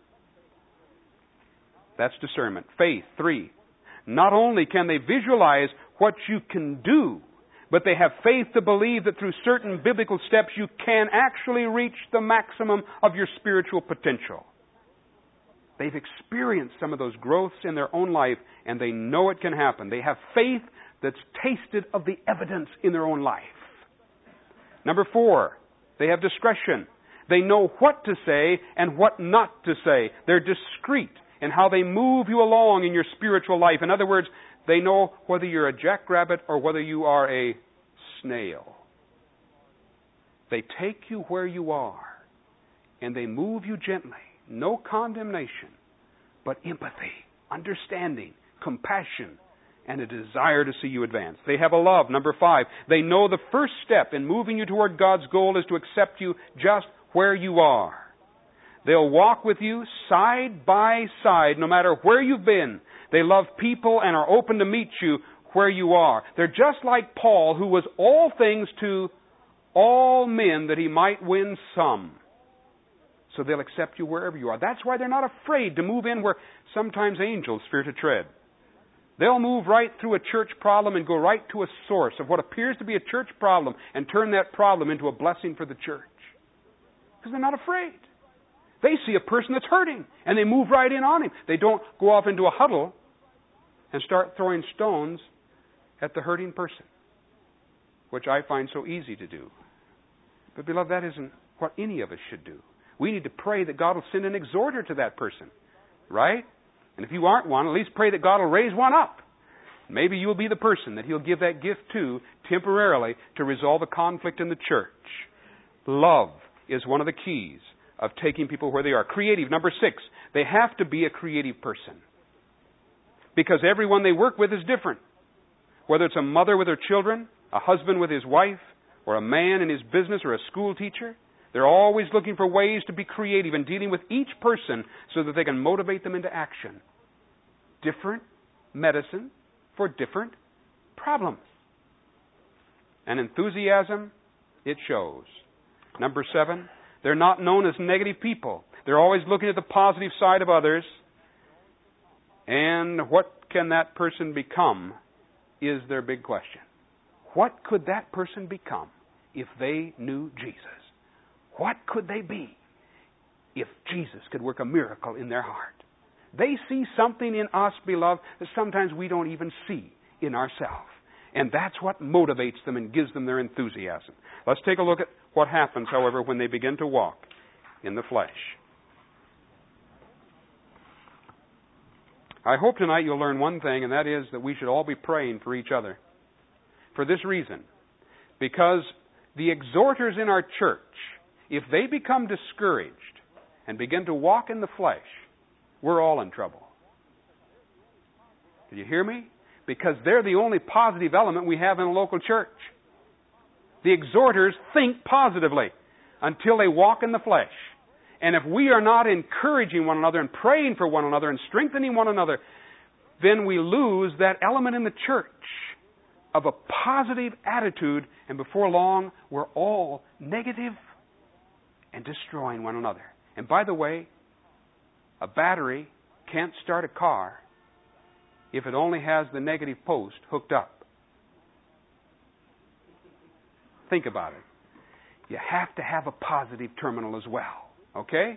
That's discernment. Faith, 3. Not only can they visualize what you can do, but they have faith to believe that through certain biblical steps you can actually reach the maximum of your spiritual potential. They've experienced some of those growths in their own life, and they know it can happen. They have faith that's tasted of the evidence in their own life. Number 4, they have discretion. They know what to say and what not to say. They're discreet in how they move you along in your spiritual life. In other words, they know whether you're a jackrabbit or whether you are a snail. They take you where you are, and they move you gently. No condemnation, but empathy, understanding, compassion, and a desire to see you advance. They have a love. Number 5, they know the first step in moving you toward God's goal is to accept you just where you are. They'll walk with you side by side, no matter where you've been. They love people and are open to meet you where you are. They're just like Paul, who was all things to all men that he might win some. So they'll accept you wherever you are. That's why they're not afraid to move in where sometimes angels fear to tread. They'll move right through a church problem and go right to a source of what appears to be a church problem and turn that problem into a blessing for the church. Because they're not afraid. They see a person that's hurting, and they move right in on him. They don't go off into a huddle and start throwing stones at the hurting person, which I find so easy to do. But, beloved, that isn't what any of us should do. We need to pray that God will send an exhorter to that person, right? And if you aren't one, at least pray that God will raise one up. Maybe you'll be the person that He'll give that gift to temporarily to resolve a conflict in the church. Love is one of the keys of taking people where they are. Creative, number 6. They have to be a creative person. Because everyone they work with is different. Whether it's a mother with her children, a husband with his wife, or a man in his business, or a school teacher, they're always looking for ways to be creative in dealing with each person so that they can motivate them into action. Different medicine for different problems. And enthusiasm, it shows. Number 7, they're not known as negative people. They're always looking at the positive side of others. And what can that person become is their big question. What could that person become if they knew Jesus? What could they be if Jesus could work a miracle in their heart? They see something in us, beloved, that sometimes we don't even see in ourselves. And that's what motivates them and gives them their enthusiasm. Let's take a look at what happens, however, when they begin to walk in the flesh. I hope tonight you'll learn one thing, and that is that we should all be praying for each other. For this reason, because the exhorters in our church, if they become discouraged and begin to walk in the flesh, we're all in trouble. Did you hear me? Because they're the only positive element we have in a local church. The exhorters think positively until they walk in the flesh. And if we are not encouraging one another and praying for one another and strengthening one another, then we lose that element in the church of a positive attitude, and before long, we're all negative and destroying one another. And by the way, a battery can't start a car if it only has the negative post hooked up. Think about it. You have to have a positive terminal as well. Okay?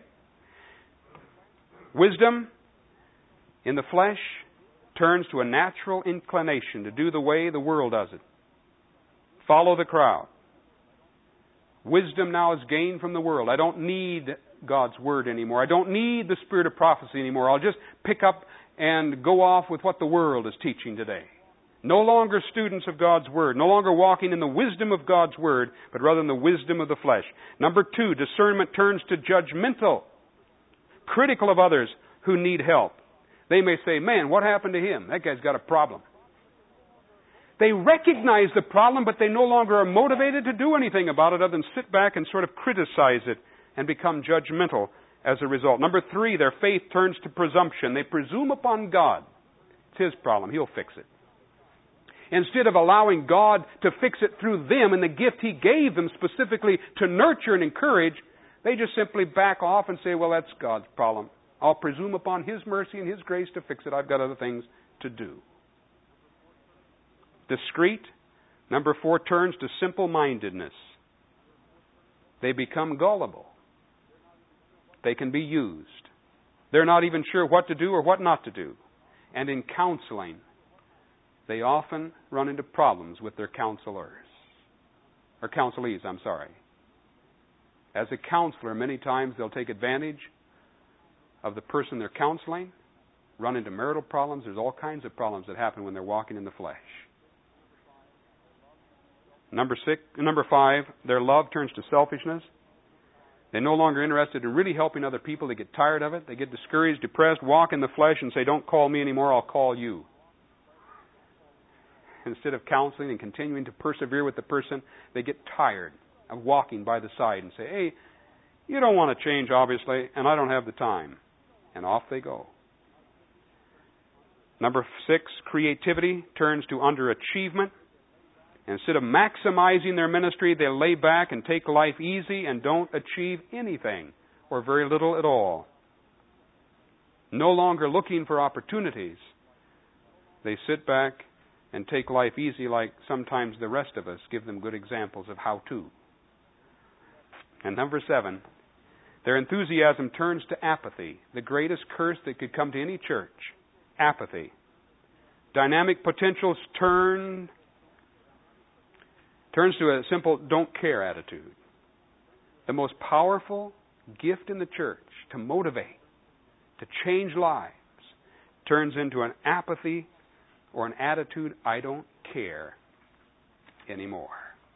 Wisdom in the flesh turns to a natural inclination to do the way the world does it. Follow the crowd. Wisdom now is gained from the world. I don't need God's Word anymore. I don't need the spirit of prophecy anymore. I'll just pick up and go off with what the world is teaching today. No longer students of God's Word. No longer walking in the wisdom of God's Word, but rather in the wisdom of the flesh. Number 2, discernment turns to judgmental. Critical of others who need help. They may say, man, what happened to him? That guy's got a problem. They recognize the problem, but they no longer are motivated to do anything about it other than sit back and sort of criticize it and become judgmental as a result. Number 3, their faith turns to presumption. They presume upon God. It's His problem. He'll fix it. Instead of allowing God to fix it through them and the gift He gave them specifically to nurture and encourage, they just simply back off and say, well, that's God's problem. I'll presume upon His mercy and His grace to fix it. I've got other things to do. Discreet. Number 4, turns to simple-mindedness. They become gullible. They can be used. They're not even sure what to do or what not to do. And in counseling, they often run into problems with their counselees. As a counselor, many times they'll take advantage of the person they're counseling, run into marital problems. There's all kinds of problems that happen when they're walking in the flesh. Number 5, their love turns to selfishness. They're no longer interested in really helping other people. They get tired of it. They get discouraged, depressed, walk in the flesh and say, don't call me anymore, I'll call you. Instead of counseling and continuing to persevere with the person, they get tired of walking by the side and say, hey, you don't want to change, obviously, and I don't have the time. And off they go. Number 6, creativity turns to underachievement. Instead of maximizing their ministry, they lay back and take life easy and don't achieve anything, or very little at all. No longer looking for opportunities, they sit back and take life easy like sometimes the rest of us give them good examples of how to. And number 7, their enthusiasm turns to apathy, the greatest curse that could come to any church. Apathy. Dynamic potentials turns to a simple don't care attitude. The most powerful gift in the church to motivate, to change lives, turns into an apathy or an attitude, I don't care anymore.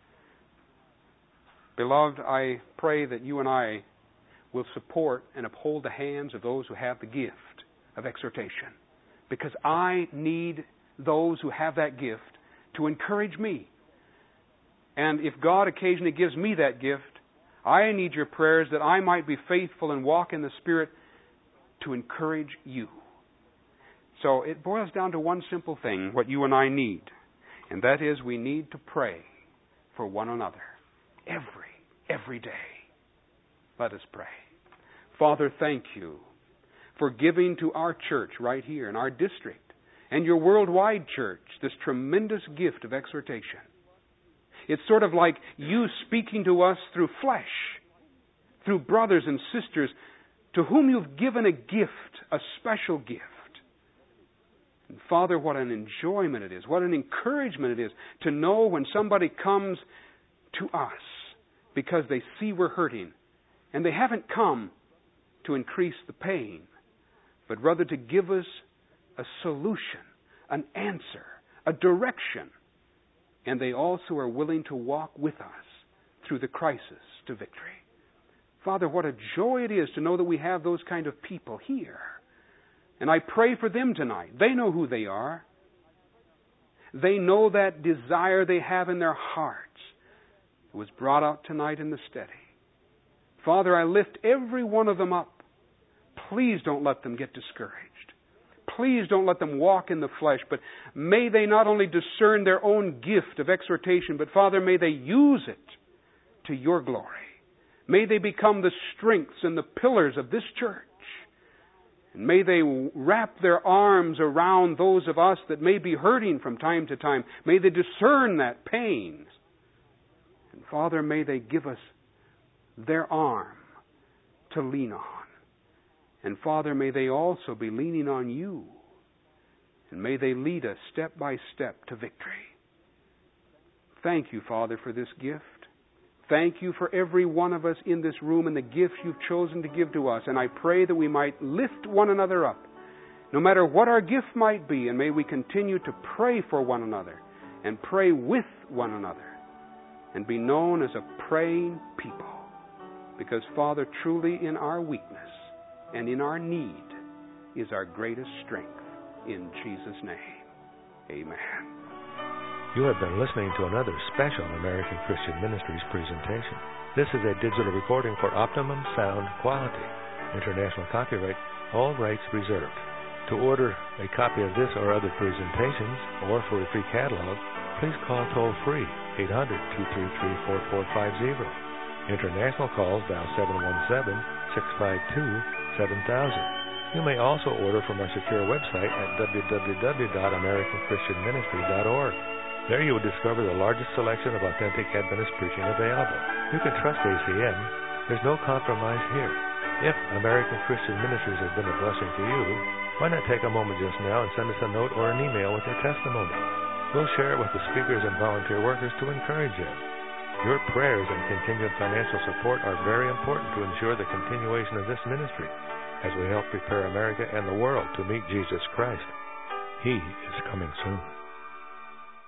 Beloved, I pray that you and I will support and uphold the hands of those who have the gift of exhortation, because I need those who have that gift to encourage me. And if God occasionally gives me that gift, I need your prayers that I might be faithful and walk in the Spirit to encourage you. So it boils down to one simple thing, what you and I need, and that is we need to pray for one another every day. Let us pray. Father, thank you for giving to our church right here in our district and your worldwide church this tremendous gift of exhortation. It's sort of like you speaking to us through flesh, through brothers and sisters to whom you've given a gift, a special gift. And Father, what an enjoyment it is, what an encouragement it is to know when somebody comes to us because they see we're hurting, and they haven't come to increase the pain, but rather to give us a solution, an answer, a direction. And they also are willing to walk with us through the crisis to victory. Father, what a joy it is to know that we have those kind of people here. And I pray for them tonight. They know who they are. They know that desire they have in their hearts. It was brought out tonight in the study. Father, I lift every one of them up. Please don't let them get discouraged. Please don't let them walk in the flesh, but may they not only discern their own gift of exhortation, but Father, may they use it to your glory. May they become the strengths and the pillars of this church. And may they wrap their arms around those of us that may be hurting from time to time. May they discern that pain. And Father, may they give us their arm to lean on. And Father, may they also be leaning on you. And may they lead us step by step to victory. Thank you, Father, for this gift. Thank you for every one of us in this room and the gifts you've chosen to give to us. And I pray that we might lift one another up, no matter what our gift might be. And may we continue to pray for one another and pray with one another and be known as a praying people. Because, Father, truly in our weakness and in our need is our greatest strength. In Jesus' name, amen. You have been listening to another special American Christian Ministries presentation. This is a digital recording for optimum sound quality. International copyright, all rights reserved. To order a copy of this or other presentations, or for a free catalog, please call toll-free 800-233-4450. International calls dial 717-652-7000. You may also order from our secure website at www.americanchristianministry.org. There you will discover the largest selection of authentic Adventist preaching available. You can trust ACN. There's no compromise here. If American Christian Ministries has been a blessing to you, why not take a moment just now and send us a note or an email with your testimony? We'll share it with the speakers and volunteer workers to encourage you. Your prayers and continued financial support are very important to ensure the continuation of this ministry as we help prepare America and the world to meet Jesus Christ. He is coming soon.